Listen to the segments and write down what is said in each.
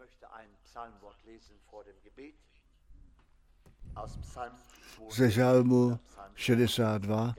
Ze žalmu 62,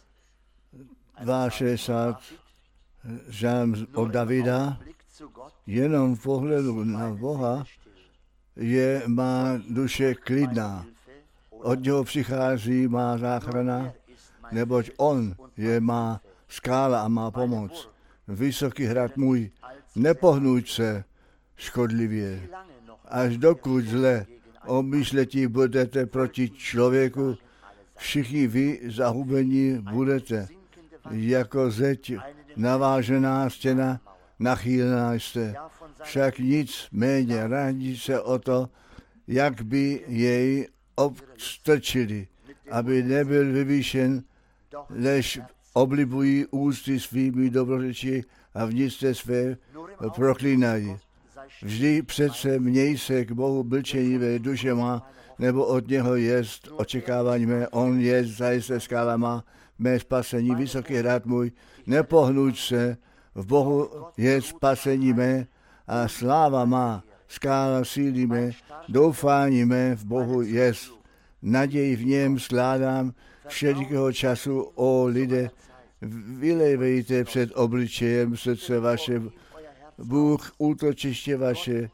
62, žalm od Davida, jenom v pohledu na Boha je má duše klidná. Od něho přichází má záchrana, neboť on je má skála a má pomoc. Vysoký hrad můj, nepohnuť se škodlivě. Až dokud zle obmýšletí budete proti člověku, všichni vy zahubení budete. Jako zeď navážená stěna, nachýlená jste. Však nic méně radí se o to, jak by jej obstrčili, aby nebyl vyvýšen, lež oblibují ústy svými dobrořeči a vnitř své proklínají. Vždy přece měj se k Bohu mlčenivé duše má, nebo od něho jest očekávání mé, on je zajisté skála má, mé spasení, vysoký hrad můj, nepohnuť se, v Bohu je spasení mé a sláva má, skála síly mé, doufání mé v Bohu jest. Naději v něm skládám všelikého času, o lidé, vylejvejte před obličejem srdce vaše, Bůh útočiště vaše,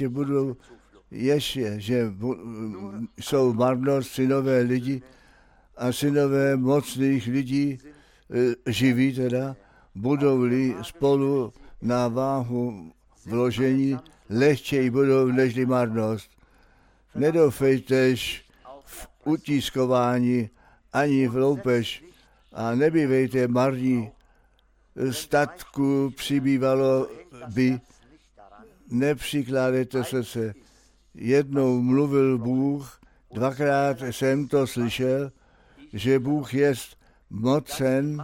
že jsou marnost synové lidi a synové mocných lidí, živí teda, budou-li spolu na váhu vložení, lehčej budou nežli marnost. Nedoufejtež v utiskování ani v loupež a nebývejte marní, statku přibývalo by, nepřikládejte srdce. Jednou mluvil Bůh, dvakrát jsem to slyšel, že Bůh jest mocen,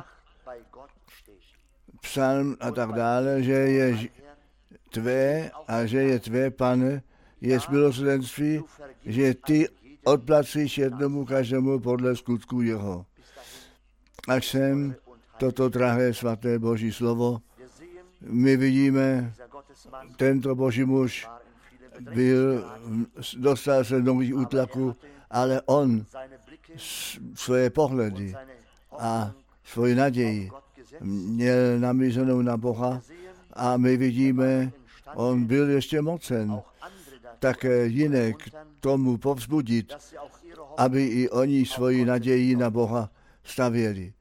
psalm a tak dále, že je tvé a že je tvé, Pane, je milosrdenství, že ty odplacíš jednomu každému podle skutku jeho. Až sem toto drahé svaté Boží slovo, my vidíme, tento Boží muž dostal se do nových útlaků, ale on svoje pohledy a svoji naději měl namířenou na Boha a my vidíme, on byl ještě mocen také jiné k tomu povzbudit, aby i oni svoji naději na Boha stavěli.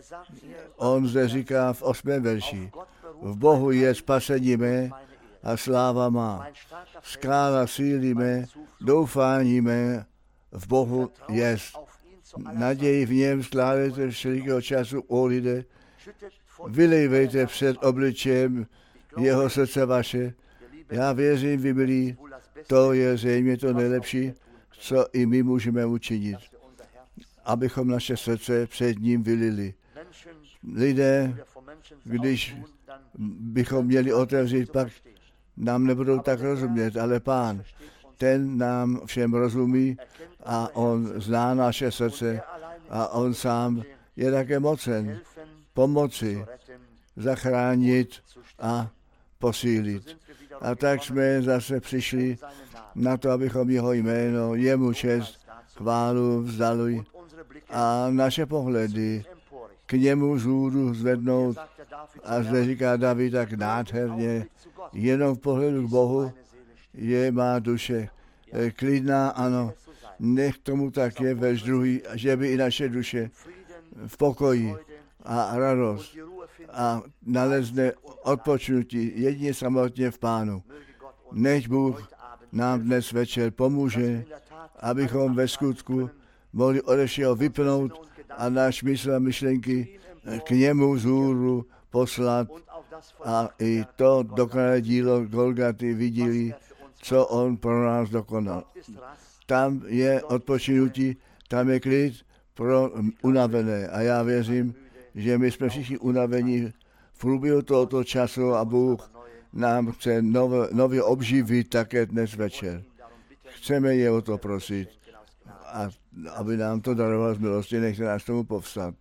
On zde říká v 8. verši, v Bohu je spasení mé a sláva má, skála síly mé, doufání mé v Bohu jest. Naději v něm skládejte všelikého času, o lidé, vylejvejte před obličejem jeho srdce vaše. Já věřím, vy milí, to je zřejmě to nejlepší, co i my můžeme učinit, abychom naše srdce před ním vylili. Lidé, když bychom měli otevřít, pak nám nebudou tak rozumět, ale Pán, ten nám všem rozumí a on zná naše srdce a on sám je také mocen pomoci, zachránit a posílit. A tak jsme zase přišli na to, abychom jeho jméno, jemu čest, chválu vzdali a naše pohledy k němu vzhůru zvednout. A zde říká David tak nádherně, jenom v pohledu k Bohu je má duše klidná, ano, nech tomu tak je verš 2, že by i naše duše v pokoji a radost a nalezne odpočnutí jedině samotně v Pánu. Nech Bůh nám dnes večer pomůže, abychom ve skutku mohli ode všeho vypnout a náš mysl a myšlenky k němu vzhůru poslat a i to dokonalé dílo Golgaty viděli, co on pro nás dokonal. Tam je odpočinutí, tam je klid pro unavené a já věřím, že my jsme všichni unavení v průběhu tohoto času a Bůh nám chce nově obživit také dnes večer. Chceme je o to prosit, a aby nám to daroval z milosti, nechte nás tomu povstat.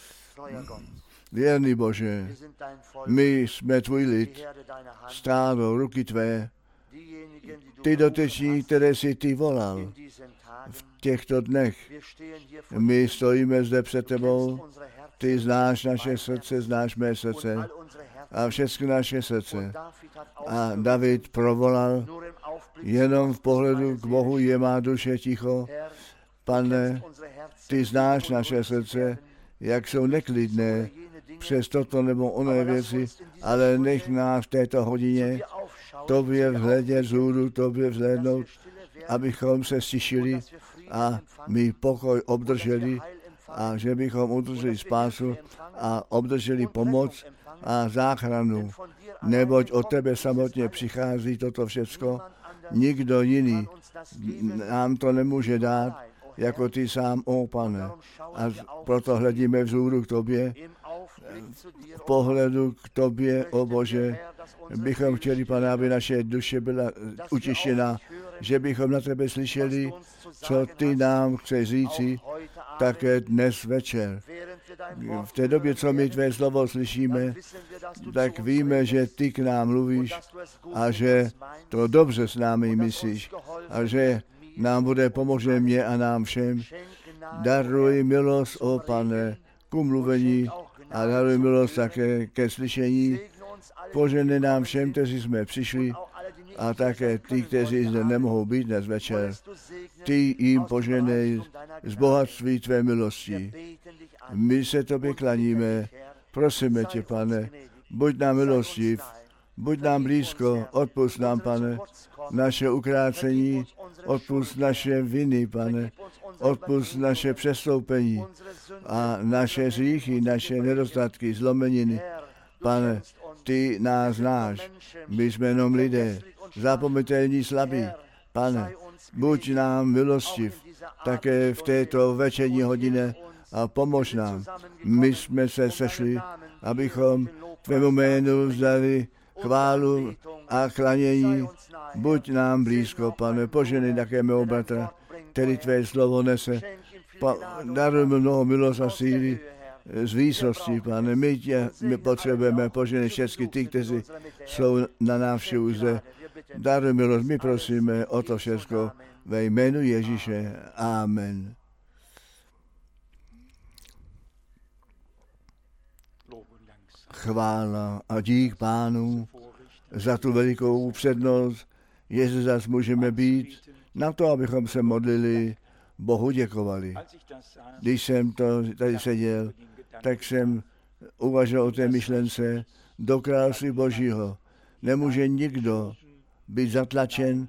Věrný Bože, my jsme tvůj lid, stádo ruky tvé, ty dotyční, které si ty volal v těchto dnech. My stojíme zde před tebou, ty znáš naše srdce, znáš mé srdce a všechny naše srdce. A David provolal, jenom v pohledu k Bohu je má duše ticho. Pane, ty znáš naše srdce, jak jsou neklidné přes toto nebo oné věci, ale nech nás v této hodině tobě vhledět vzhůru, tobě vzhlédnout, abychom se stišili a my pokoj obdrželi a že bychom udrželi spásu a obdrželi pomoc a záchranu, neboť od tebe samotně přichází toto všecko. Nikdo jiný nám to nemůže dát, jako ty sám, ó Pane. A proto hledíme vzhůru k tobě, v pohledu k tobě, ó Bože, bychom chtěli, Pane, aby naše duše byla utištěna, že bychom na tebe slyšeli, co ty nám chceš říci, také dnes večer. V té době, co my tvé slovo slyšíme, tak víme, že ty k nám mluvíš a že to dobře s námi myslíš a že nám bude pomožen mě a nám všem. Daruj milost, ó Pane, ku mluvení a daruj milost také ke slyšení. Požehnej nám všem, kteří jsme přišli a také ty, kteří zde nemohou být dnes večer. Ty jim požehnej z bohatství tvé milosti. My se tobě klaníme, prosíme tě, Pane, buď nám milostiv, buď nám blízko, odpusť nám, Pane, naše ukrácení, odpusť naše viny, Pane, odpusť naše přestoupení a naše hříchy, naše nedostatky, zlomeniny. Pane, ty nás znáš, my jsme jenom lidé, zapometelní, slabí. Pane, buď nám milostiv, také v této večerní hodině a pomož nám. My jsme se sešli, abychom tvému jménu vzdali chválu a klanění. Buď nám blízko, Pane, požehnej také mého bratra, který tvé slovo nese. Daruj mnoho milost a síly z výsosti, Pane. My potřebujeme požehnej všechny ty, kteří jsou na návštěvu zde. Daruj milost, my prosíme o to všechno ve jménu Ježíše. Amen. Chvála a dík Pánu za tu velikou přednost, jestli zas můžeme být, na to, abychom se modlili, Bohu děkovali. Když jsem to tady seděl, tak jsem uvažoval o té myšlence do království Božího. Nemůže nikdo být zatlačen,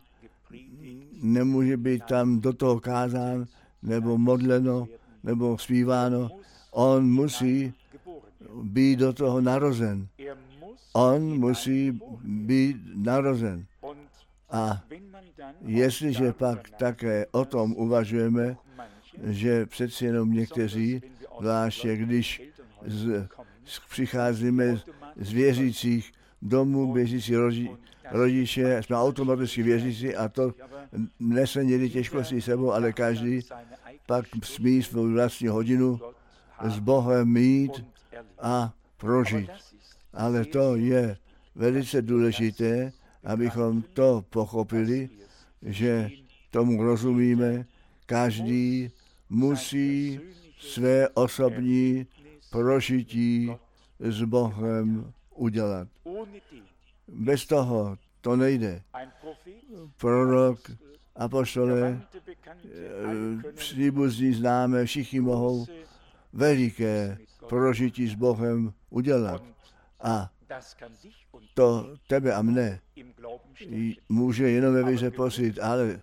nemůže být tam do toho kázán, nebo modleno, nebo zpíváno. On musí být do toho narozen. On musí být narozen. A jestliže pak také o tom uvažujeme, že přeci jenom někteří, zvláště když přicházíme z věřících domů, věřící rodiče, jsme automaticky věřící a to nese někdy těžkosti sebou, ale každý pak smí svou vlastní hodinu s Bohem mít a prožít. Ale to je velice důležité, abychom to pochopili, že tomu rozumíme. Každý musí své osobní prožití s Bohem udělat. Bez toho to nejde. Prorok, apoštole, příbuzní známe, všichni mohou veliké prožití s Bohem udělat. A to tebe a mne může jenom ve víře posit, ale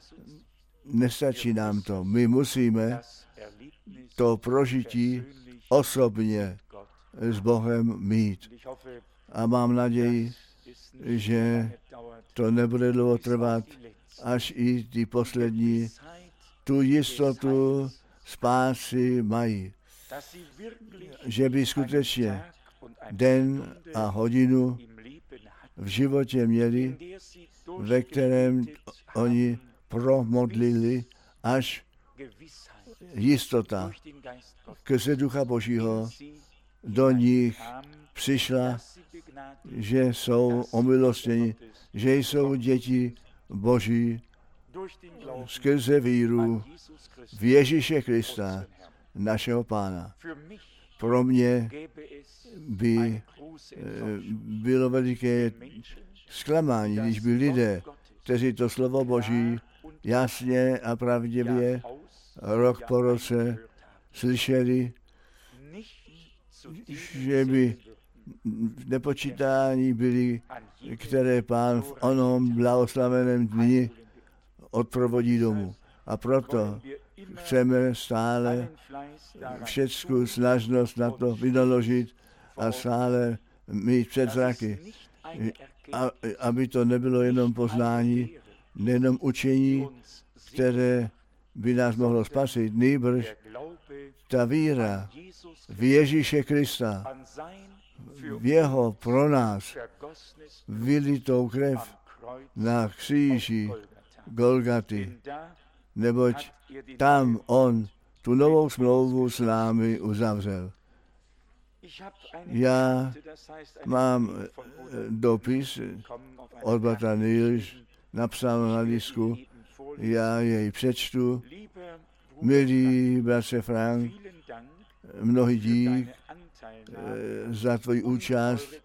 nestačí nám to. My musíme to prožití osobně s Bohem mít. A mám naději, že to nebude dlouho trvat, až i ty poslední tu jistotu spásy mají. Že by skutečně den a hodinu v životě měli, ve kterém oni promodlili, až jistota skrze Ducha Božího do nich přišla, že jsou omilostněni, že jsou děti Boží skrze víru v Ježíše Krista, našeho Pána. Pro mě by bylo veliké zklamání, když by lidé, kteří to slovo Boží jasně a pravdivě rok po roce slyšeli, že by v nepočítání byli, které Pán v onom blahoslaveném dni odprovodí domů. A proto chceme stále všeckou snažnost na to vynaložit a stále mít před zraky, aby to nebylo jenom poznání, nejenom učení, které by nás mohlo spasit, nýbrž ta víra v Ježíše Krista, v jeho pro nás vylitou krev na kříži Golgaty, neboť tam on tu novou smlouvu s námi uzavřel. Já mám dopis od bratra Nilš, napsal na disku, já jej přečtu. Milý bratře Frank, mnohý dík za tvoji účast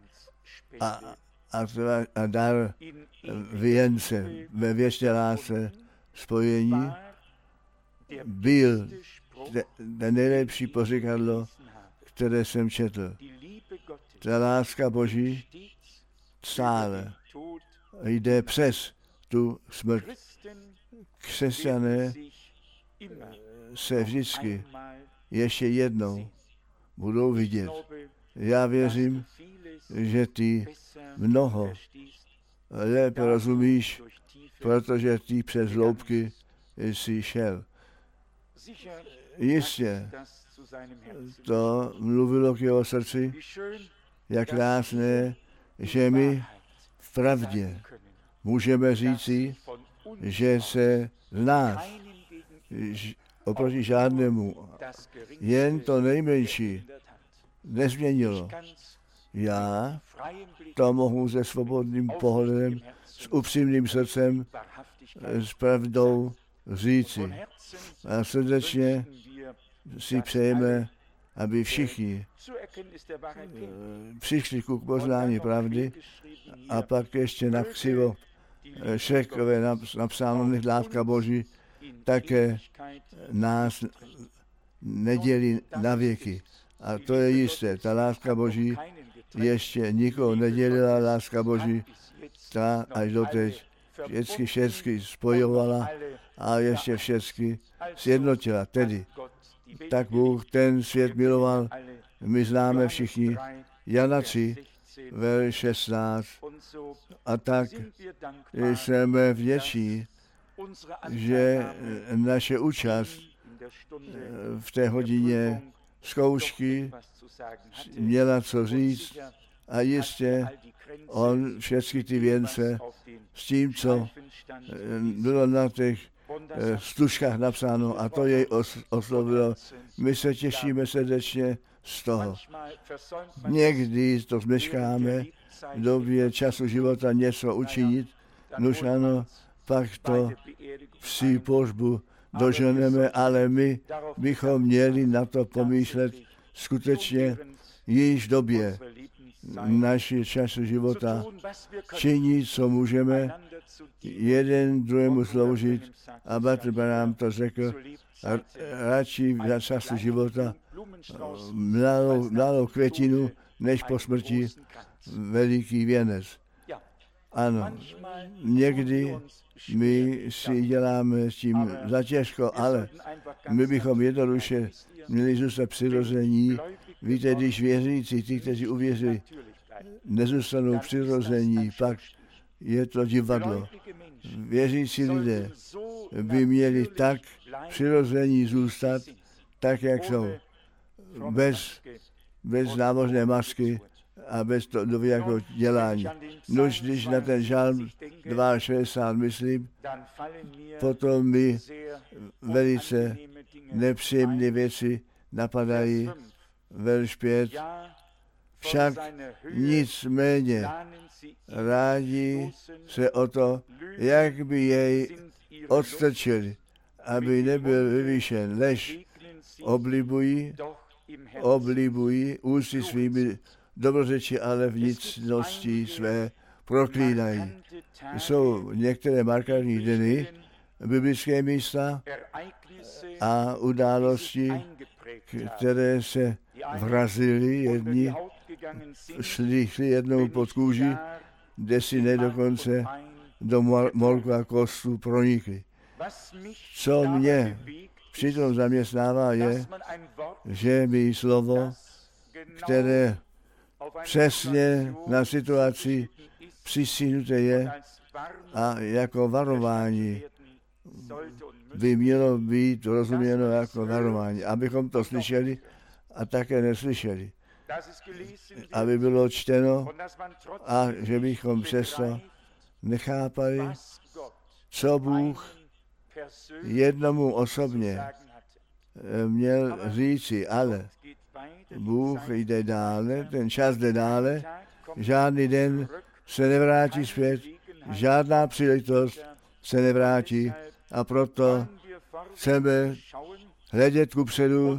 a dar věnce ve věčné lásce spojení byl ten nejlepší pořekadlo, které jsem četl. Ta láska Boží stále jde přes tu smrt. Křesťané se vždycky ještě jednou budou vidět. Já věřím, že ty mnoho lépe rozumíš, protože ty přes hloubky jsi šel. Jistě to mluvilo k jeho srdci, jak krásné, že my v pravdě můžeme říci, že se z nás oproti žádnému jen to nejmenší nezměnilo. Já to mohu se svobodným pohledem, s upřímným srdcem, s pravdou říci. A srdečně si přejeme, aby všichni přišli ku poznání pravdy a pak ještě na křivo šekové napsáno láska Boží také nás nedělí na věky. A to je jisté, ta láska Boží ještě nikoho nedělila, láska Boží ta až doteď všechny spojovala a ještě všechny sjednotila. Tedy tak Bůh ten svět miloval, my známe všichni Jana 3, verš 16. A tak jsme vděční, že naše účast v té hodině zkoušky měla co říct a jistě on všechny ty věnce s tím, co bylo na těch stužkách napsáno a to jej oslovilo. My se těšíme srdečně z toho. Někdy to zmeškáme v době času života něco učinit, nož ano, pak to při pohřbu doženeme, ale my bychom měli na to pomýšlet skutečně již v době naší času života, činit, co můžeme, jeden druhému sloužit. A Bratr Branham to řekl, radši za času života mladou květinu, než po smrti veliký věnec. Ano, někdy my si děláme s tím za těžko, ale my bychom jednoduše měli zůstat přirození. Víte, když věřící, ti, kteří uvěří, nezůstanou přirození, pak je to divadlo. Věřící lidé by měli tak přirození zůstat, tak, jak jsou. Bez nábožné masky a bez toho jako dělání. Nož, když na ten žalm 62 myslím, potom mi velice nepříjemné věci napadají. Verš 5. Však nicméně rádi se o to jak by jej odstrčili, aby nebyl vyvýšen. Lež oblibují ústy svými dobrořeči, ale vnitřnosti své proklínají. Jsou některé markantní dny, biblické místa a události, které se vrazily jedni, šli jednou pod kůži, kde si nedokonce do morku a kostu pronikli. Co mě přitom zaměstnává je, že mi slovo, které přesně na situaci přisíhnuté je a jako varování by mělo být rozuměno jako varování, abychom to slyšeli a také neslyšeli. Aby bylo čteno a že bychom přesto nechápali, co Bůh jednomu osobně měl říci, ale Bůh jde dále, ten čas jde dále, žádný den se nevrátí zpět, žádná příležitost se nevrátí a proto chceme hledět kupředu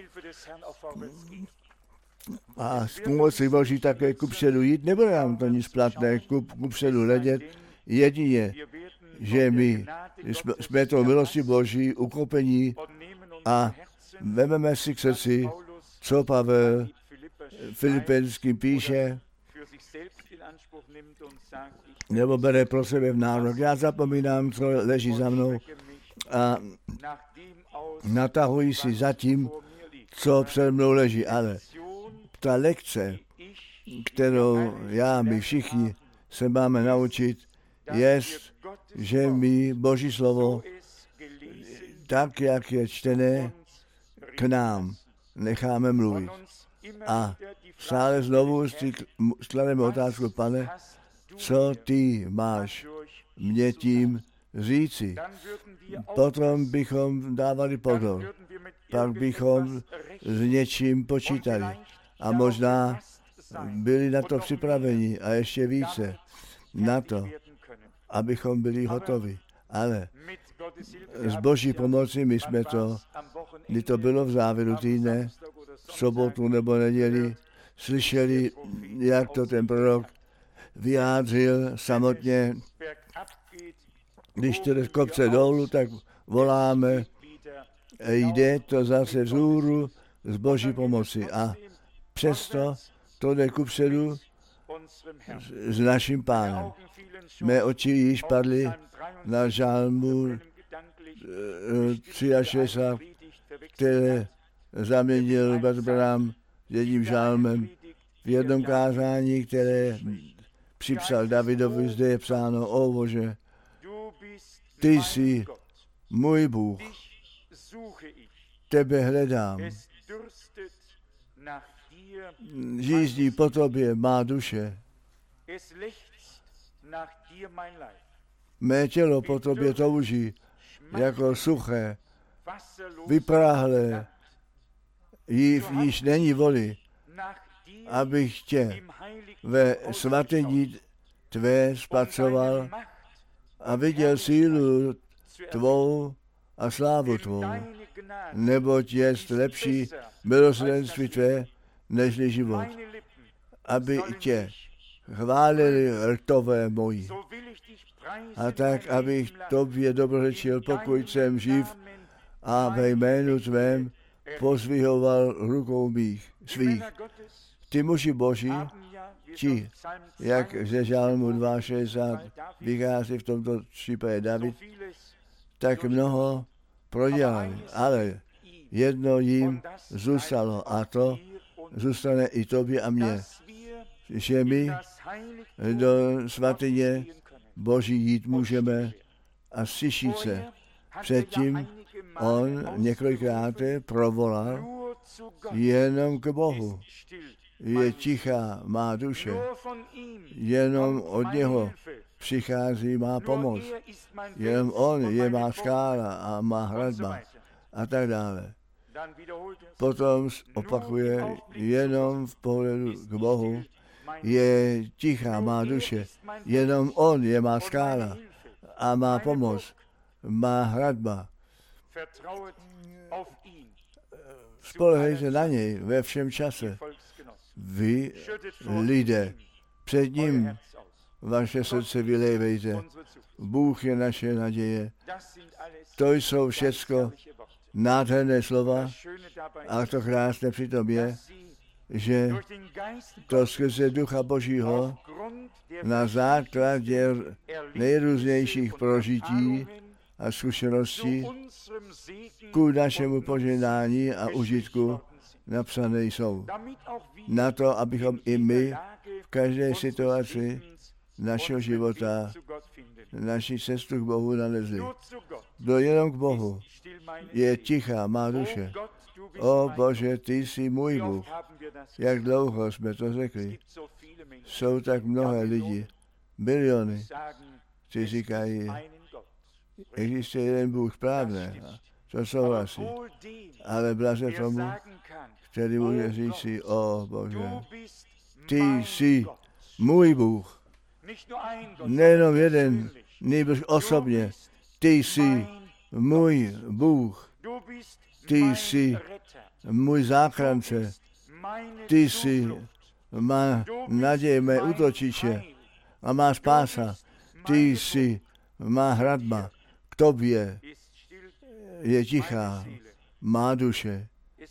a s pomocí Boží také kupředu jít. Nebude nám to nic platné, kupředu hledět, jedině, že my jsme to milosti Boží ukopení a vezmeme si k srdci, co Pavel Filipenským píše, nebo bere pro sebe v nárok. Já zapomínám, co leží za mnou a natahuji si za tím, co před mnou leží, ale ta lekce, kterou my všichni se máme naučit, je, že my Boží slovo, tak, jak je čtené, k nám necháme mluvit. A stále znovu sklademe otázku, Pane, co ty máš mě tím říci? Potom bychom dávali pozor, pak bychom s něčím počítali a možná byli na to připraveni a ještě více na to, abychom byli hotovi. Ale s Boží pomocí my jsme to, kdy to bylo v závěru týdne, v sobotu nebo neděli, slyšeli, jak to ten prorok vyjádřil samotně. Když to jde z kopce dolů, tak voláme, jde to zase vzhůru z Boží pomoci. A přesto to jde kupředu s naším Pánem. Mé oči již padly na žalmu 63, které zaměnil Branham jedním žalmem v jednom kázání, které připsal Davidovi, zde je psáno, o Bože, ty jsi můj Bůh, tebe hledám, žízní po tobě má duše, mé tělo po tobě touží, jako suché, vypráhlé, již není voli, abych tě ve svatyni tvé spatřoval a viděl sílu tvou a slávu tvou, neboť jest lepší milosrdenství tvé, nežli život, aby tě chválili rtové moji. A tak, abych tobě dobrořečil, pokud jsem živ a ve jménu tvém pozvihoval rukou svých. Ty muži Boží, ti, jak ze žalmu 2,60 vychází v tomto případě David, tak mnoho prodělali, ale jedno jim zůstalo a to zůstane i tobě a mně, že my do svatyně Boží jít můžeme a slyšet se. Předtím on několikrát provolal jenom k Bohu. Je tichá má duše, jenom od něho přichází má pomoc, jenom on je má skála a má hradba a tak dále. Potom opakuje, jenom v pohledu k Bohu je tichá má duše, jenom on je má skála a má pomoc, má hradba. Spolehejte na něj ve všem čase. Vy, lidé, před ním vaše srdce vylévejte. Bůh je naše naděje. To jsou všecko nádherné slova a to krásné při tom je, že to skrze Ducha Božího na základě nejrůznějších prožití a zkušeností ku našemu požehnání a užitku napsané jsou. Na to, abychom i my v každé situaci našeho života naši cestu k Bohu nalezli. Kdo jenom k Bohu je tichá má duše. O Bože, ty jsi můj Bůh. Jak dlouho jsme to řekli. Jsou tak mnohé lidi, miliony, kteří říkají, existuje jeden Bůh správné. To souhlasí. Ale blaze tomu, který může říct si, o Bože, ty jsi můj Bůh. Nejenom jeden, nejbrž osobně. Ty jsi můj Bůh. Ty jsi můj záchrance. Ty jsi má naděje, mé útočiště a má spása. Ty jsi má hradba. K tobě je tichá má duše.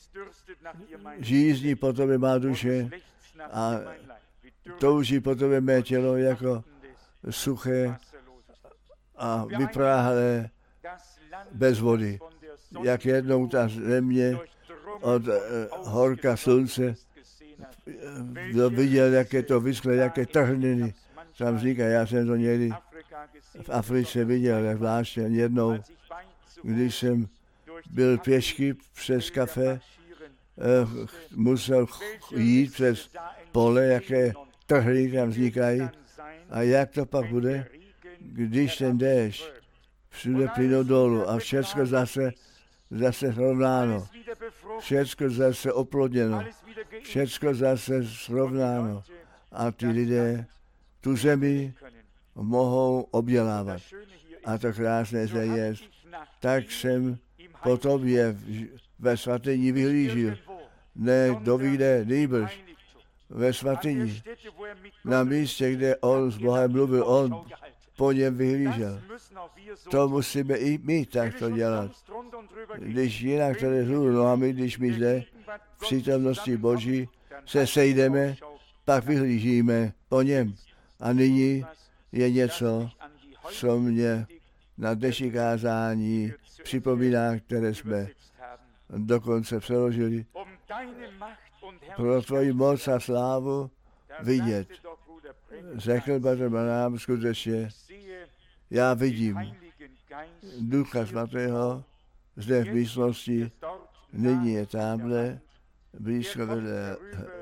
Žízní po tobě má duše a touží po tobě mé tělo jako suché a vypráhlé bez vody. Jak jednou ta země od horka slunce viděl, jak je to vyschlé, jaké trhniny tam vzniká. Já jsem to někdy v Africe viděl, jak zvláště jednou, když jsem byl pěšky přes kafe, musel jít přes pole, jaké trhliny tam vznikají. A jak to pak bude, když ten déšť všude plynou dolů a všechno zase srovnáno, všechno zase oplodněno, všechno zase srovnáno a ty lidé tu zemi mohou obdělávat. A to krásné zde je, tak jsem po tobě ve svatyni vyhlížil, ne kdo ví kde, nejbrž ve svatyni, na místě, kde on s Bohem mluvil, on po něm vyhlížel. To musíme i my takto dělat. Když jinak to nezhůru nohami, když my zde v přítomnosti Boží se sejdeme, pak vyhlížíme po něm. A nyní je něco, co mě na dnešní kázání připomíná, které jsme dokonce přeložili. Pro tvoji moc a slávu vidět. Řekl bratr Branham skutečně, já vidím Ducha Svatého zde v místnosti, nyní je tamhle, blízko vedle,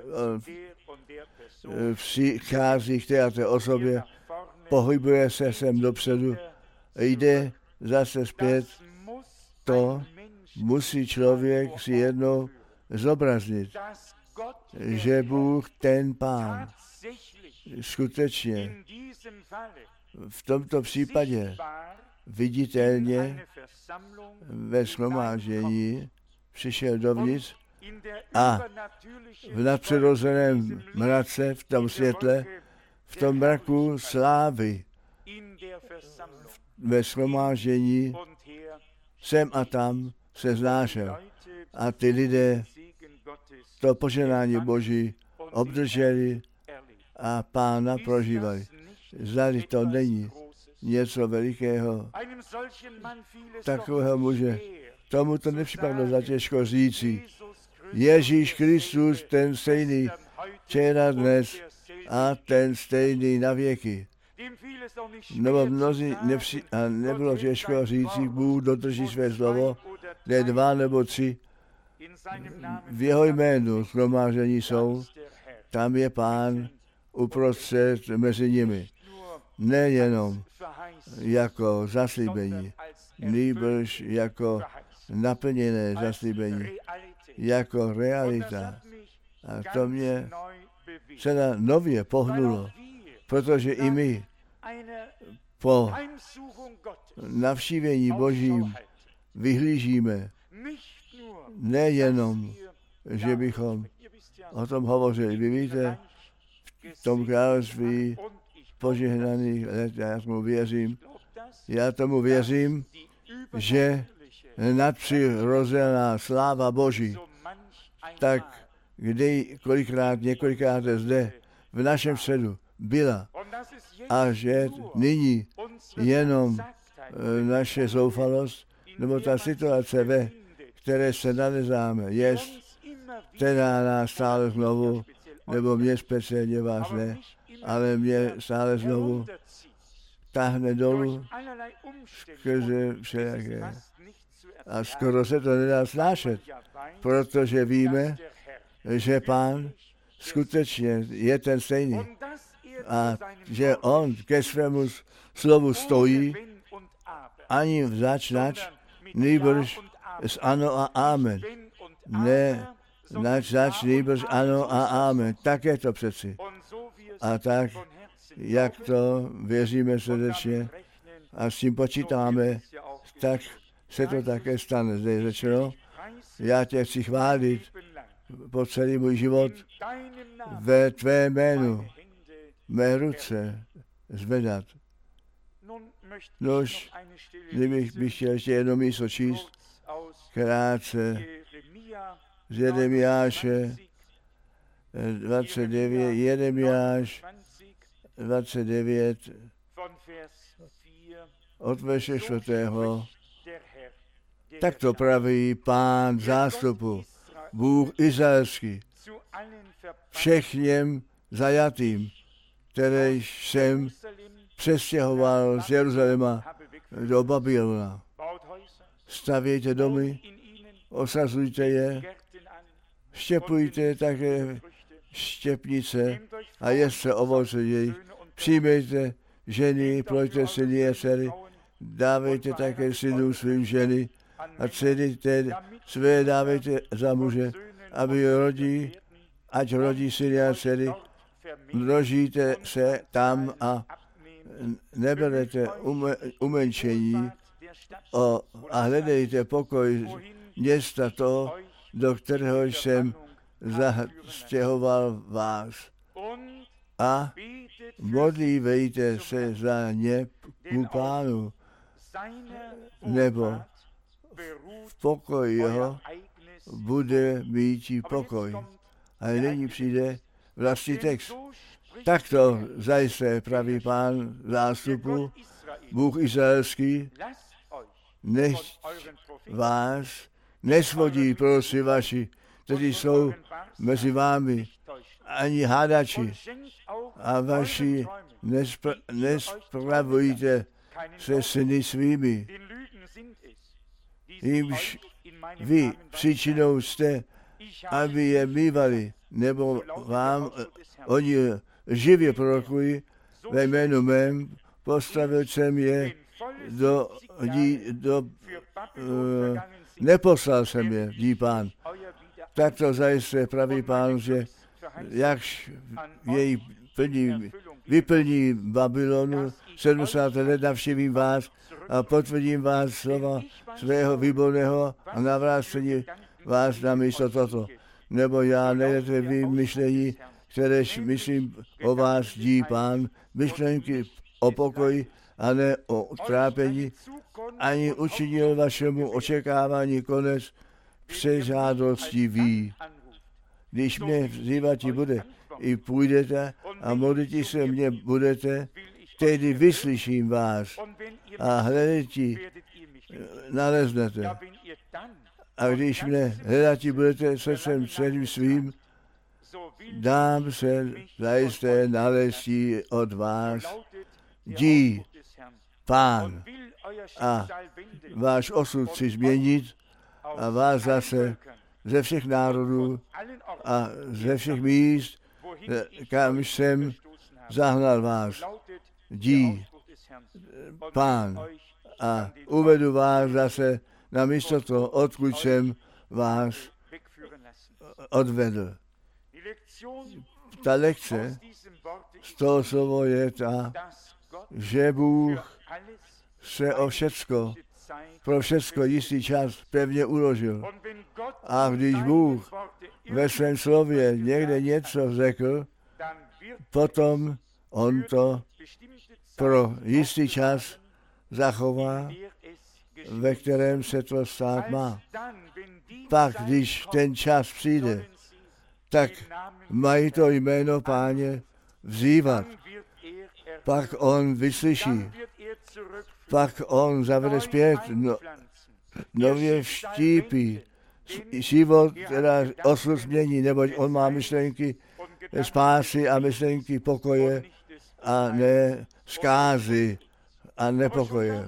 přichází k té osobě, pohybuje se sem dopředu, jde zase zpět, to musí člověk si jednou zobraznit, že Bůh ten Pán skutečně v tomto případě viditelně ve shromáždění přišel dovnitř a v nadpřirozeném mrace, v tom světle, v tom mraku slávy ve shromáždění sem a tam se znášel. A ty lidé to požehnání Boží obdrželi a Pána prožívali. Zdali to není něco velikého, takového muže, tomu to nepřipadlo za těžko říci. Ježíš Kristus, ten stejný včera, dnes a ten stejný na věky. Nebo mnozí a nebylo těžko říci, Bůh dodrží své slovo, kde 2 nebo 3 v jeho jménu shromáždění jsou, tam je Pán uprostřed mezi nimi. Nejenom jako zaslíbení, nýbrž jako naplněné zaslíbení, jako realita. A to mě se nově pohnulo, protože i my po navštívení Božím vyhlížíme. Nejenom, že bychom o tom hovořili. Vy víte, v tom království požehnaných let, já tomu věřím, že nadpřirozená sláva Boží, tak kolikrát, několikrát zde v našem středu byla a že nyní jenom naše zoufalost, nebo ta situace, ve které se nalezáme, je, která nás stále znovu, nebo mě speciálně vás ne, ale mě stále znovu táhne dolů skrze všelijaké. A skoro se to nedá snášet, protože víme, že Pán skutečně je ten stejný a že on ke svému slovu stojí ani vzač, nýbrž s ano a amen. Ne zač, nýbrž ano a amen. Tak je to přeci. A tak, jak to věříme srdečně a s tím počítáme, tak se to také stane. Zde je řečeno, já tě chci chválit po celý můj život ve tvé jménu, mé ruce zvedat. Nož, bych chtěl ještě jedno místo číst, krátce z Jeremiáše 29, Jeremiáš 29, od verše 4. Tak to praví Pán zástupu, Bůh izraelský, všem zajatým, které jsem přestěhoval z Jeruzaléma do Babylona. Stavějte domy, osazujte je, štěpujte také štěpnice a jeste ovoce jejich. Přijmejte ženy, plojte syny a dcery, dávejte také synům svým ženy a dcery své dávejte za muže, aby ať rodí syny a dcery, množíte se tam a neberete umenšení a hledejte pokoj města toho, do kterého jsem zastěhoval vás. A modlívejte se za ně ku Pánu, nebo v pokoji jeho bude mít pokoj. A nyní přijde vlastní text. Takto zajisté praví Pán zástupu, Bůh izraelský, nech vás nesvodí proroci vaši, kteří jsou mezi vámi, ani hádači a vaši nespravujte se syny svými. Jimž vy příčinou jste, aby je mívali, nebo vám oni živě prorokují, ve jménu mém postavil jsem je neposlal jsem je, dí Pán. Tak to zajisté praví Pán, že jakž jej vyplní Babylonu, 70 let navštívím vás a potvrdím vás slova svého výborného a navrácení vás na místo toto. Nebo já nejdete vy myšlení, kteréž myslím o vás dí Pán, myšlenky o pokoji a ne o utrápení, ani učinil vašemu očekávání konec přežádostivý. Když mě vzývatí bude, i půjdete a modlití se mě budete, tedy vyslyším vás a hledajte, naleznete. A když mě hledatí budete srdcem celým svým, dám se zajisté naleztí od vás, dí Pán, a váš osud chci změnit a vás zase ze všech národů a ze všech míst, kam jsem zahnal vás, dí Pán, a uvedu vás zase na místo toho, odkud jsem vás odvedl. Ta lekce z toho slovo je ta, že Bůh se pro všecko jistý čas pevně uložil. A když Bůh ve svém slově někde něco řekl, potom on to pro jistý čas zachová, ve kterém se to stát má. Pak, když ten čas přijde, tak mají to jméno Páně vzývat. Pak on vyslyší. Pak on zavede zpět, nově vštípí život, teda osud změní, neboť on má myšlenky spásy a myšlenky pokoje a ne zkázy a nepokoje.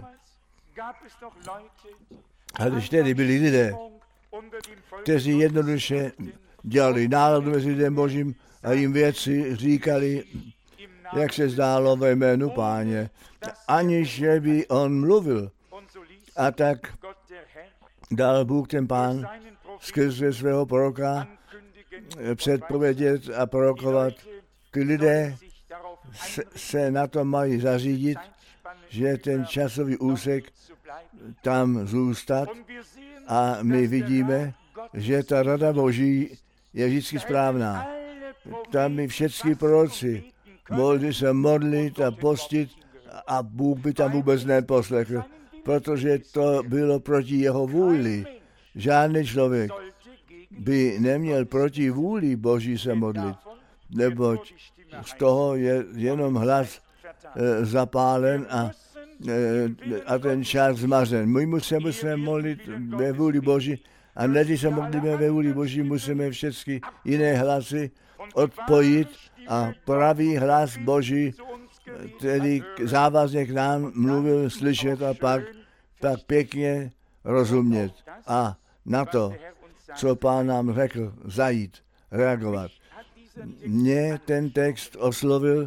A když tedy byli lidé, kteří jednoduše dělali náladu mezi lidem Božím a jim věci říkali, jak se zdálo ve jménu Páně, aniž by on mluvil. A tak dal Bůh ten Pán skrze svého proroka předpovědět a prorokovat. Ty lidé se na to mají zařídit, že ten časový úsek tam zůstat a my vidíme, že ta rada Boží je vždycky správná. Tam my všechny proroci mohli se modlit a postit a Bůh by tam vůbec neposlechl, protože to bylo proti jeho vůli. Žádný člověk by neměl proti vůli Boží se modlit, neboť z toho je jenom hlas zapálen a ten čas zmařen. My musíme se modlit ve vůli Boží a když se modlíme ve vůli Boží, musíme všechny jiné hlasy odpojit a pravý hlas Boží, který závazně k nám mluvil, slyšet a pak pěkně rozumět. A na to, co Pán nám řekl, zajít, reagovat. Mě ten text oslovil,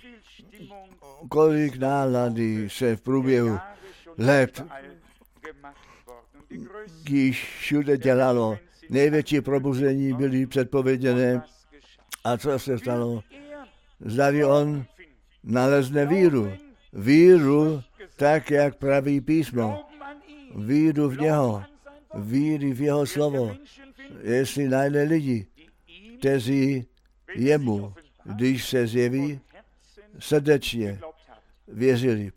kolik nálady se v průběhu let když všude dělalo. Největší probuzení byly předpověděné. A co se stalo? Zdali on nalezne víru. Víru tak, jak praví písmo. Víru v něho. Víry v jeho slovo. Jestli najde lidi, kteří jemu, když se zjeví, srdečně věřili.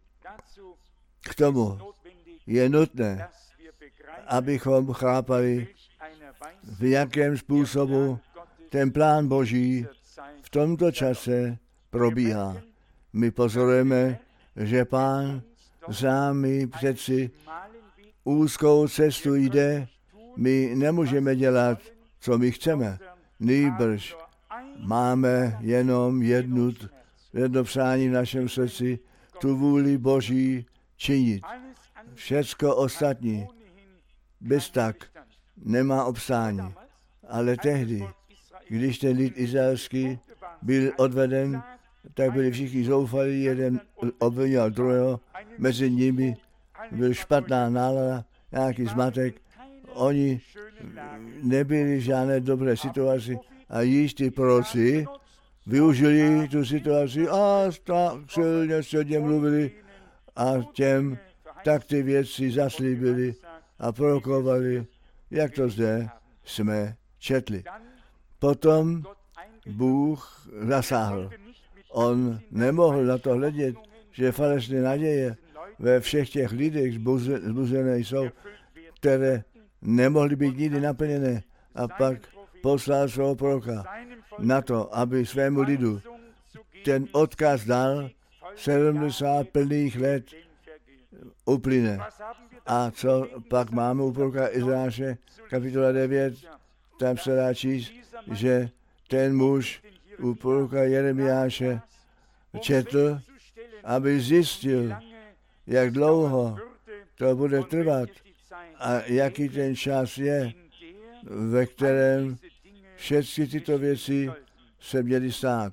K tomu je nutné, abychom chápali, v jakém způsobu ten plán Boží v tomto čase probíhá. My pozorujeme, že Pán za námi přeci úzkou cestu jde. My nemůžeme dělat, co my chceme. Nýbrž máme jenom jedno přání v našem srdci, tu vůli Boží činit. Všecko ostatní bez tak nemá obstání. Ale tehdy, když ten lid izraelský byl odveden, tak byli všichni zoufalí, jeden obvinil druhého, mezi nimi byl špatná nálada, nějaký zmatek. Oni nebyli v žádné dobré situaci a již ty proroci využili tu situaci a tak silně mluvili a těm tak ty věci zaslíbili a prorokovali, jak to zde jsme četli. Potom Bůh zasáhl. On nemohl na to hledět, že falešné naděje ve všech těch lidech zbuzené jsou, které nemohly být nikdy naplněné. A pak poslal svého proroka na to, aby svému lidu ten odkaz dal, 70 plných let uplyne. A co pak máme u proroka Izáše, kapitola 9, tam se dá číst, že ten muž u proroka Jeremiáše četl, aby zjistil, jak dlouho to bude trvat a jaký ten čas je, ve kterém všechny tyto věci se měly stát.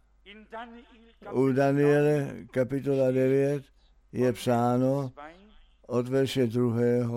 U Daniele kapitola 9 je psáno od verše 2.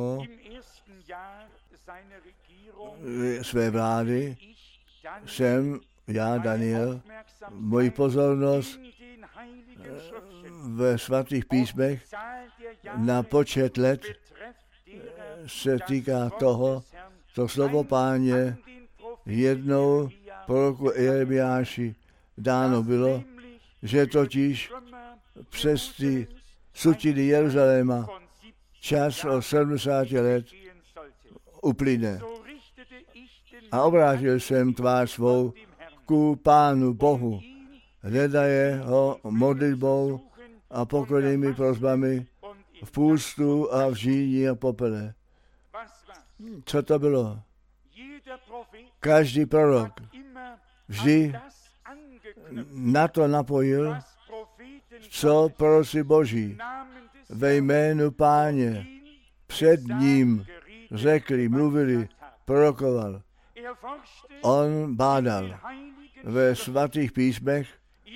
své vlády jsem, já Daniel, moji pozornost ve svatých písmech na počet let se týká toho, to slovo Páně jednou proroku Jeremiáši dáno bylo, že totiž přes ty sutiny Jeruzaléma čas o 70 let uplyne. A obrátil jsem tvář svou ku Pánu Bohu, hledaje ho modlitbou a pokornými prosbami v půstu a v žíni a popele. Co to bylo? Každý prorok vždy na to napojil, co proroci Boží ve jménu Páně před ním řekli, mluvili, prorokoval. On bádal ve svatých písmech,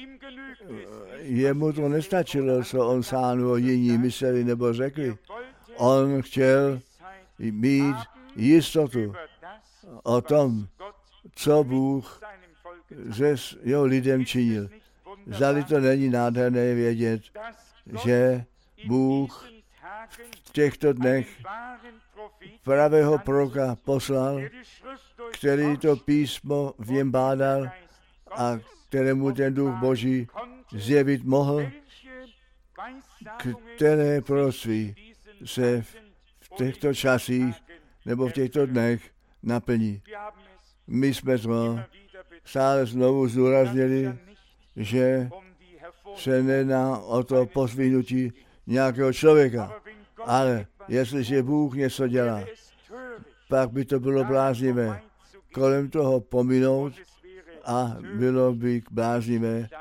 jemu to nestačilo, co on sám o jiní mysleli nebo řekli. On chtěl mít jistotu o tom, co Bůh se jeho lidem činil. Zdali to není nádherné vědět, že Bůh v těchto dnech pravého proroka poslal, který to písmo v něm bádal a kterému ten duch Boží zjevit mohl, které proroctví se v těchto časích nebo v těchto dnech naplní. My jsme to stále znovu zdůraznili, že se nejedná o to pozvinutí nějakého člověka, ale jestliže Bůh něco dělá, pak by to bylo bláznivé kolem toho pominout a bylo by bláznivé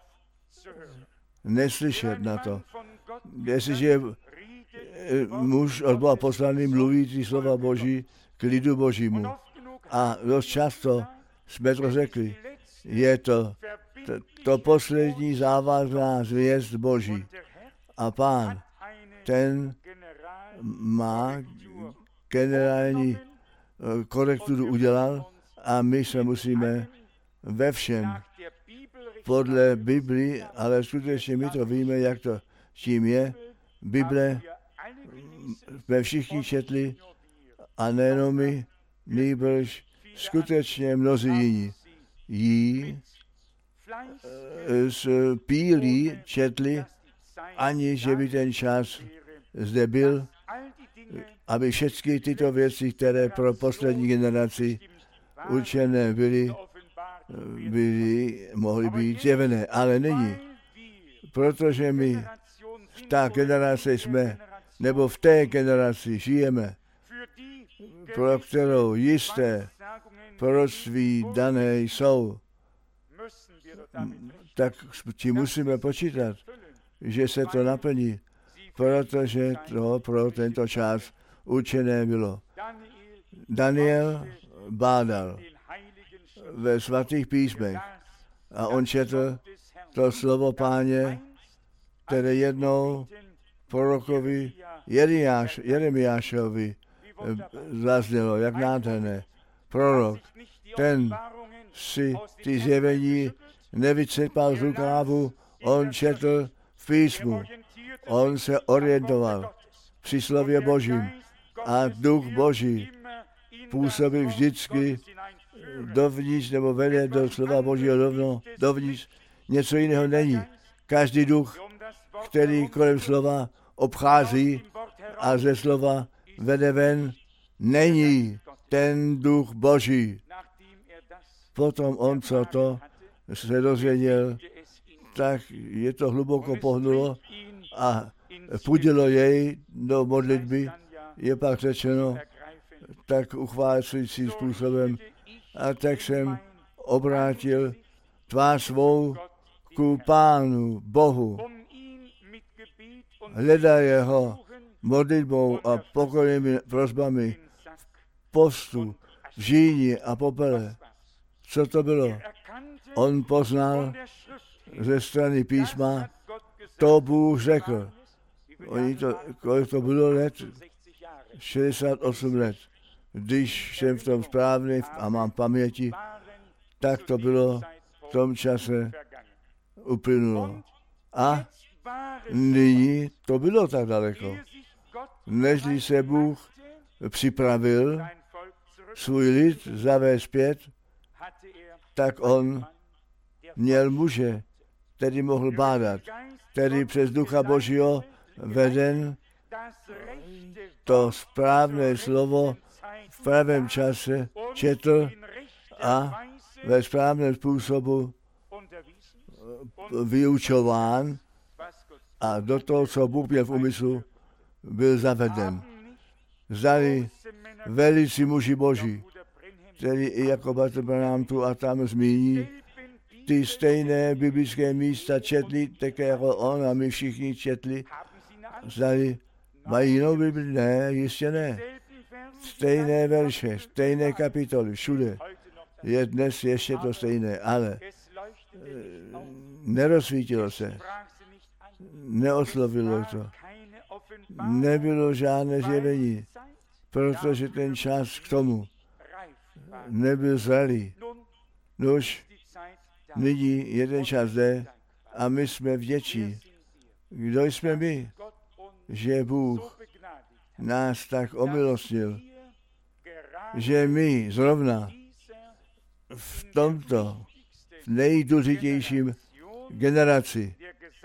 neslyšet na to. Jestliže muž od Boha poslaný mluví ty slova Boží k lidu Božímu a dost často jsme to řekli, je to poslední závazná zvěst Boží. A Pán, ten má generální korekturu udělal a my se musíme ve všem podle Biblii, ale skutečně my to víme, jak to tím je. Bible jsme všichni četli a nejenom my, nýbrž skutečně mnozí jiní. Jí z pílí četli, ani že by ten čas zde byl, aby všechny tyto věci, které pro poslední generaci určené byly, mohly být zjevené, ale není. Protože my ta generace jsme, nebo v té generaci žijeme, pro kterou jisté proroctví dané jsou, tak tím musíme počítat, že se to naplní, protože to pro tento čas určené bylo. Daniel bádal ve svatých písmech a on četl to slovo Páně, které jednou prorokovi Jeremiášovi zaznělo, jak nádherné. Prorok, ten si ty zjevení nevyčerpal z rukávu, on četl v písmu, on se orientoval při slově Božím a duch Boží působí vždycky dovnitř nebo vede do slova Božího dovnitř. Něco jiného není. Každý duch, který kolem slova obchází a ze slova vede ven, není ten duch Boží. Potom on, co to se dozvěděl, tak je to hluboko pohnulo a pudilo jej do modlitby, je pak řečeno, tak uchvácující způsobem. A tak jsem obrátil tvář svou ku Pánu Bohu. Hledaj jeho modlitbou a pokojnými prosbami v postu, v žíni a popele. Co to bylo? On poznal ze strany písma, to Bůh řekl. Kolik to bylo let? 68 let. Když jsem v tom správný a mám paměti, tak to bylo v tom čase uplynulo. A nyní to bylo tak daleko. Nežli se Bůh připravil svůj lid zavést zpět, tak on měl muže, který mohl bádat, který přes Ducha Božího veden to správné slovo v pravém čase četl a ve správném způsobu vyučován a do toho, co Bůh měl v úmyslu, byl zaveden. Zdali velicí muži Boží, který i jako Bratr Branham tu a tam zmíní, ty stejné biblické místa četli, tak jako on a my všichni četli, zdali mají jinou Bibli? Ne, jistě ne. Stejné verše, stejné kapitoly, všude. Je dnes ještě to stejné, ale nerozsvítilo se, neoslovilo to, nebylo žádné zjevení, protože ten čas k tomu nebyl zralý. Nož, nyní jeden čas jde a my jsme vděční. Kdo jsme my, že Bůh nás tak omilostnil, že my zrovna v tomto nejdůležitějším generaci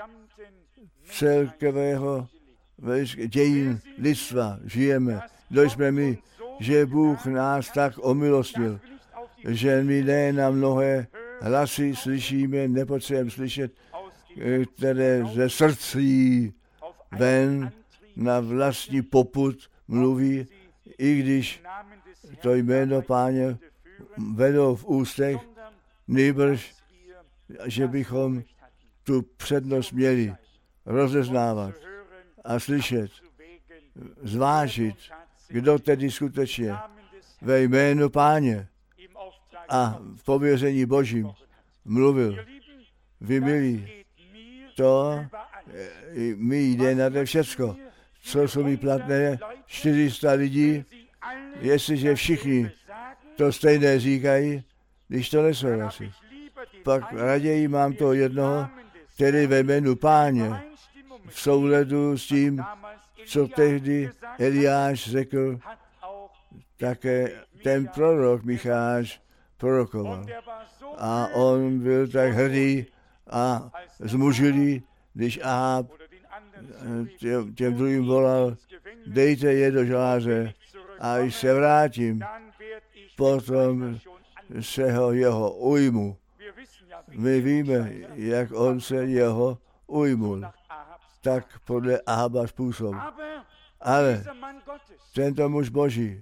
celkového dějin lidstva žijeme. Kdo jsme my, že Bůh nás tak omilostnil, že my ne na mnohé hlasy slyšíme, nepotřebujeme slyšet, které ze srdcí ven na vlastní popud mluví, i když to jméno Páně vedou v ústech, nýbrž, že bychom tu přednost měli rozeznávat a slyšet, zvážit, kdo tedy skutečně ve jménu Páně a v pověření Božím mluvil. Vy milí, to mi jde na to všecko. Co jsou mi platné 400 lidí, jestliže všichni to stejné říkají, když to nesouhlasí. Pak raději mám to jednoho, který ve jménu Páně v souladu s tím, co tehdy Eliáš řekl, také ten prorok Micháš prorokoval. A on byl tak hrdý a zmužilý, když Ahab těm druhým volal, dejte je do žaláře a když se vrátím, potom se ho jeho ujmu. My víme, jak on se jeho ujmul. Tak podle Ahaba způsob. Ale tento muž Boží,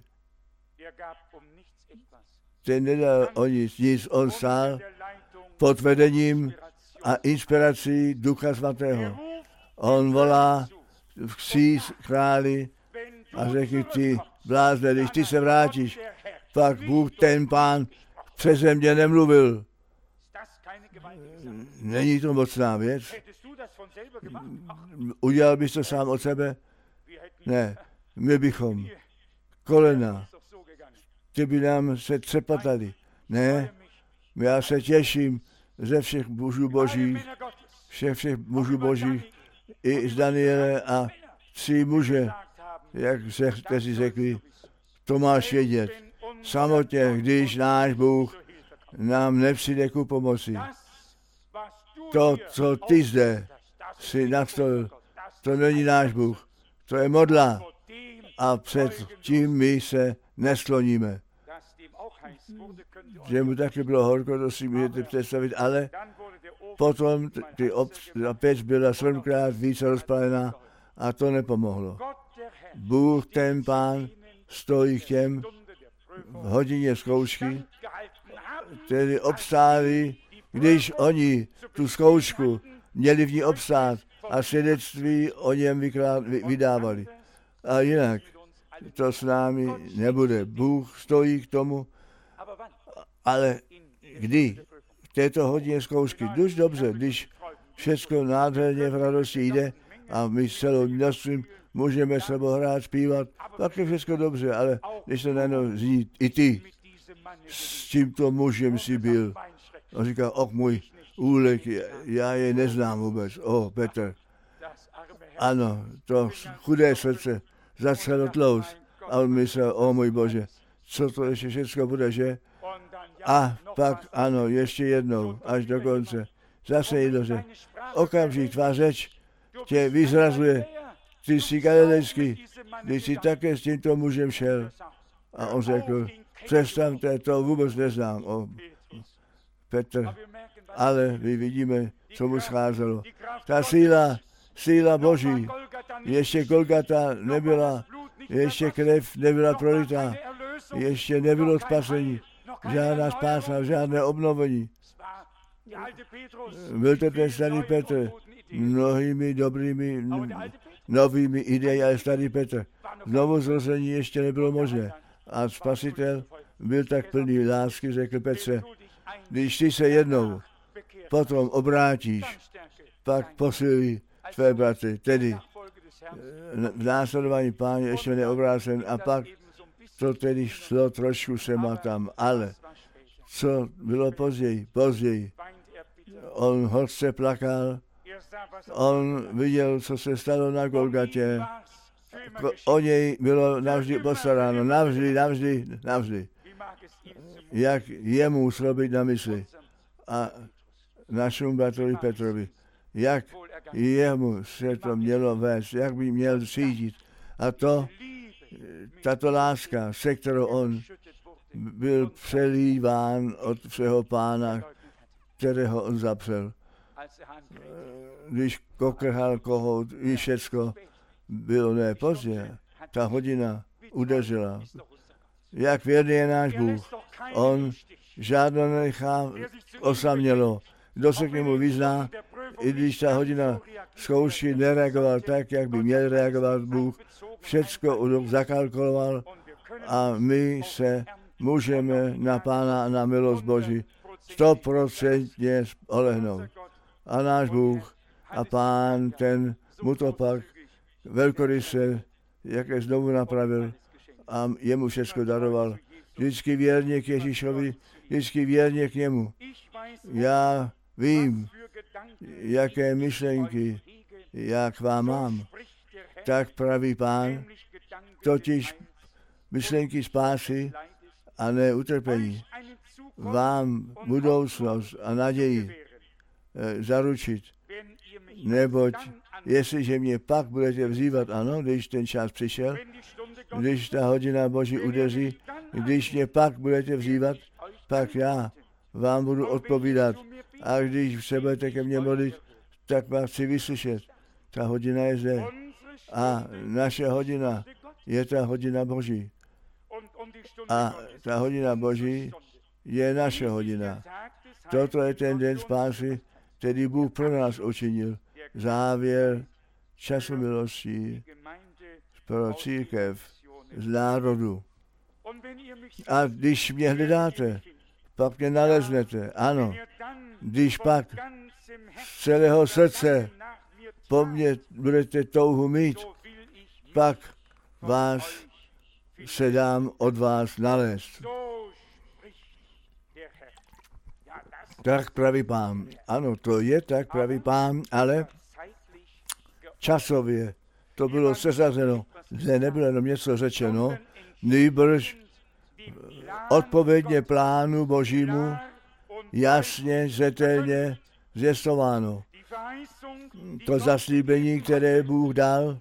ten nedal o nic, on stál pod vedením a inspirací Ducha Svatého. On volá k králi a řekl, ty blázne, když ty se vrátíš, pak Bůh ten Pán přeze mě nemluvil. Není to mocná věc? Udělal bys to sám od sebe? Ne, my bychom kolena, ty by nám se třepatali. Ne, já se těším ze všech mužů Božích, všech mužů Božích, i z Daniele a 3 muže, jak kteří řekli, to máš vědět. Samotně, když náš Bůh nám nepřijde ku pomoci. To, co ty zde si nastolil, to není náš Bůh, to je modla. A před tím my se nesloníme. Že mu taky bylo horko, to si můžete představit, ale potom ta pec byla 7krát více rozpálená a to nepomohlo. Bůh, ten Pán, stojí k těm v hodině zkoušky, tedy obstáli, když oni tu zkoušku měli v ní obstát a svědectví o něm vydávali. A jinak to s námi nebude. Bůh stojí k tomu, ale kdy v této hodině zkoušky, dost dobře, když všechno nádherně v radosti jde a my s celou množstvím můžeme se hrát, zpívat, tak je všechno dobře, ale když to najednou zní, i ty s tímto mužem si byl. On říká, můj úlek, já je neznám vůbec. Petr. Ano, to chudé srdce začalo tlouct. A on myslel, můj Bože, co to ještě všechno bude, že? A pak, ano, ještě jednou, až do konce. Zase jídoře. Okamžik, tvá řeč tě vyzrazuje. Ty jsi galilejský, když jsi také s tímto mužem šel. A on řekl, přestaňte, to vůbec neznám. Petr, ale my vidíme, co mu scházelo. Ta síla Boží, ještě Golgata nebyla, ještě krev nebyla prolitá, ještě nebylo spasení, žádná spása, žádné obnovení. Byl to ten starý Petr, mnohými dobrými, novými ideí, ale starý Petr. Znovu zrození ještě nebylo možné. A spasitel byl tak plný lásky, řekl Petře, když ty se jednou potom obrátíš, pak posilí tvé bratry, tedy v následování Páně ještě neobrácen a pak to tedy šlo trošku sem a tam, ale co bylo později, on hořce plakal, on viděl, co se stalo na Golgatě, o něj bylo navždy postaráno, navždy, jak jemu muselo být na mysli a našemu bratrovi Petrovi, jak jemu se to mělo vést, jak by měl cítit. A tato láska, se kterou on byl přelíván od svého Pána, kterého on zapřel. Když kokrhal kohout, i všecko bylo pozdě, ta hodina udeřila. Jak věrný je náš Bůh. On žádno nenechá osamělo. Kdo se k němu vyzná, i když ta hodina zkoušky nereagoval tak, jak by měl reagovat Bůh, všecko zakalkuloval a my se můžeme na Pána a na milost Boží 100% spolehnout. A náš Bůh a Pán, ten mu to pak velkoryse, jaké znovu napravil a jemu všecko daroval. Vždycky věrně k Ježíšovi, vždycky věrně k němu. Já vím, jaké myšlenky já k vám mám. Tak praví Pán, totiž myšlenky spásy a ne utrpení. Vám budoucnost a naději zaručit. Neboť jestliže mě pak budete vzývat, ano, když ten čas přišel, když ta hodina Boží udeří, když mě pak budete vzývat, pak já vám budu odpovídat. A když se budete ke mně modlit, tak vás chci vyslyšet. Ta hodina je zde. A naše hodina je ta hodina Boží. A ta hodina Boží je naše hodina. Toto je ten den spásy, který Bůh pro nás učinil. Závěr času milostí pro církev z národu. A když mě hledáte, pak mě naleznete. Ano, když pak z celého srdce po mně budete touhu mít, pak vás se dám od vás nalézt. Tak praví Pán. Ano, to je tak, praví Pán, ale časově to bylo seřazeno. Zde nebylo jenom něco řečeno, nýbrž odpovědně plánu Božímu jasně, zřetelně zjistováno. To zaslíbení, které Bůh dal,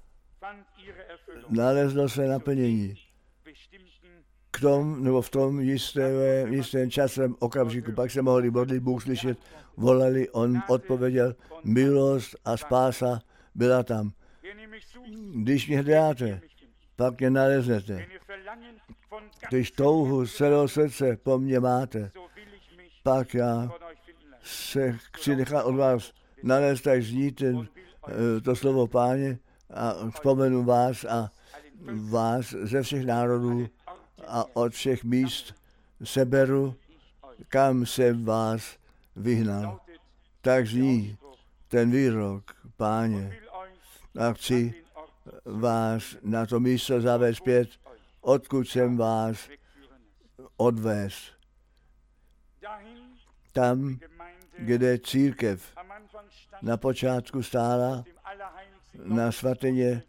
nalezlo se naplnění. K tomu, nebo v tom jistém časem okamžiku, pak se mohli modlit, Bůh slyšet, volali, on odpověděl, milost a spása byla tam. Když mě hledáte, pak mě naleznete. Když touhu z celého srdce po mně máte, pak já se chci nechat od vás nalézt, tak zní to slovo Páně a vzpomenu vás a vás ze všech národů a od všech míst seberu, kam jsem vás vyhnal. Tak zní ten výrok, Páně, a chci vás na to místo zavést zpět, odkud jsem vás odvést. Tam, kde církev na počátku stála na svatyně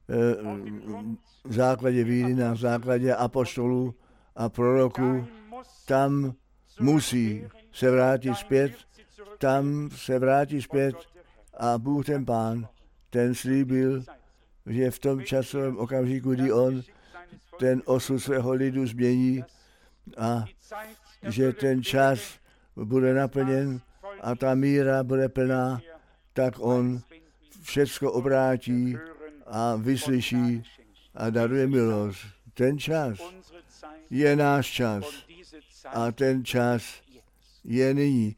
základě víry, na základě apoštolů a proroků, tam musí se vrátit zpět, a Bůh ten Pán, ten slíbil, že v tom časovém okamžiku, kdy on ten osud svého lidu změní a že ten čas bude naplněn a ta míra bude plná, tak on všecko obrátí a vyslyší a daruje milost. Ten čas je náš čas a ten čas je nyní.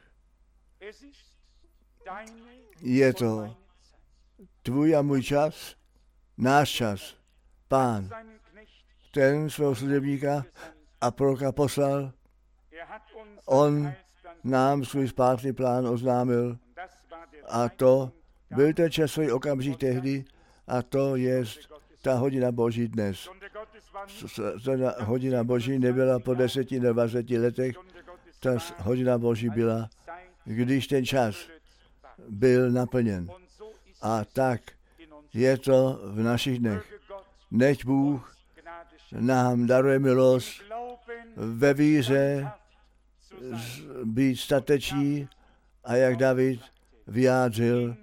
Je to tvůj a můj čas, náš čas. Pán, ten svého služebníka a proroka poslal, on nám svůj spásný plán oznámil a to byl ten časový okamžik tehdy a to je ta hodina Boží dnes. Ta hodina Boží nebyla po 10 nebo 20 letech, ta hodina Boží byla, když ten čas byl naplněn. A tak je to v našich dnech. Nechť Bůh nám daruje milost ve víře být stateční a jak David vyjádřil,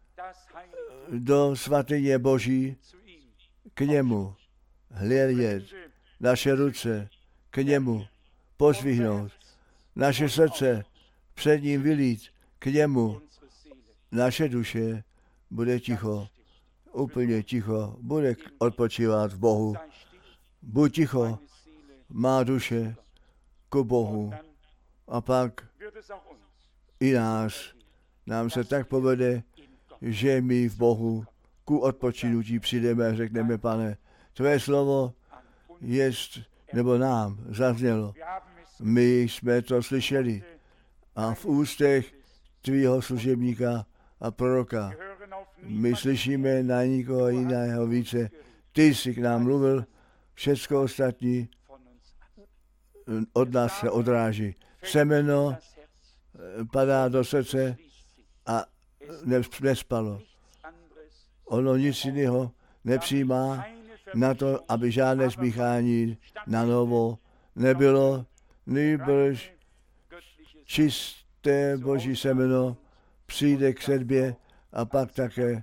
do svatyně Boží k němu hledět, naše ruce k němu pozvihnout, naše srdce před ním vylít k němu, naše duše bude ticho, úplně ticho, bude odpočívat v Bohu. Buď ticho, má duše k Bohu. A pak i nám se tak povede, že my v Bohu ku odpočinutí přijdeme a řekneme, Pane, tvé slovo jest, nebo nám zaznělo. My jsme to slyšeli a v ústech tvýho služebníka a proroka. My slyšíme na nikoho jiného více. Ty jsi k nám mluvil, všecko ostatní od nás se odráží. Semeno padá do srdce a nespalo. Ono nic jiného nepřijímá na to, aby žádné smíchání na novo nebylo, nýbrž čisté Boží semeno přijde k sedbě a pak také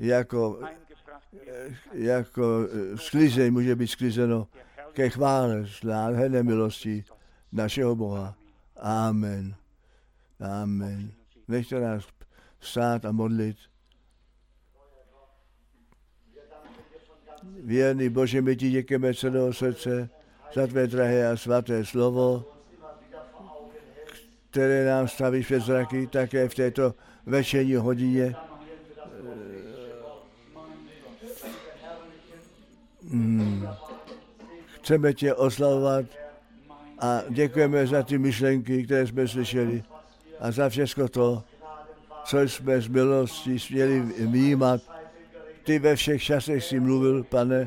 jako sklizeň může být sklizeno ke chvále z nádherné milosti našeho Boha. Amen. Amen. Nechte nás vstát a modlit. Věrný Bože, my ti děkujeme celého srdce za tvé drahé a svaté slovo, které nám stavíš před zraky také v této večerní hodině. Chceme tě oslavovat a děkujeme za ty myšlenky, které jsme slyšeli a za všechno to, co jsme z milostí směli vnímat. Ty ve všech časech jsi mluvil, Pane,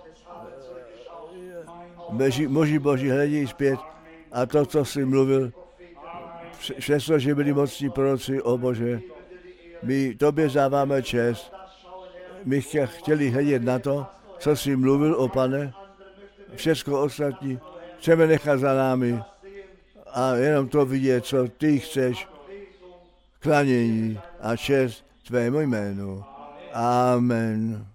muži Boží hledí zpět a to, co jsi mluvil, přesto, že byli mocní proroci, o Bože, my tobě dáváme čest. My chtěli hledět na to, co jsi mluvil, o Pane, všechno ostatní chceme nechat za námi a jenom to vidět, co ty chceš, klanění a čest tvému jménu. Amen.